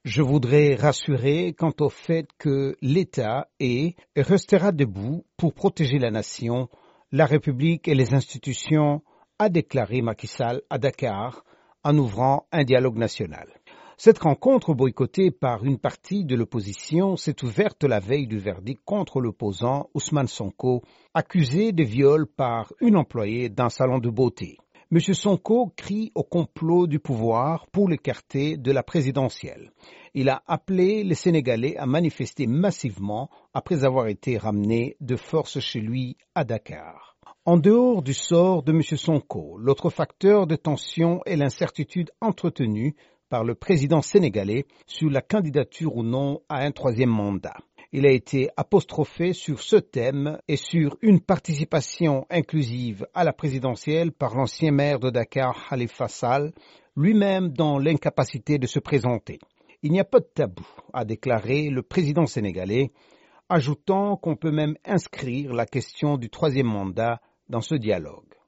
Je voudrais rassurer quant au fait que l'État est et restera debout pour protéger la nation, la République et les institutions, a déclaré Macky Sall à Dakar en ouvrant un dialogue national. Cette rencontre boycottée par une partie de l'opposition s'est ouverte la veille du verdict contre l'opposant Ousmane Sonko, accusé de viol par une employée d'un salon de beauté. M. Sonko crie au complot du pouvoir pour l'écarter de la présidentielle. Il a appelé les Sénégalais à manifester massivement après avoir été ramené de force chez lui à Dakar. En dehors du sort de M. Sonko, l'autre facteur de tension est l'incertitude entretenue par le président sénégalais sur la candidature ou non à un troisième mandat. Il a été apostrophé sur ce thème et sur une participation inclusive à la présidentielle par l'ancien maire de Dakar, Khalifa Sall, lui-même dans l'incapacité de se présenter. Il n'y a pas de tabou, a déclaré le président sénégalais, ajoutant qu'on peut même inscrire la question du troisième mandat dans ce dialogue.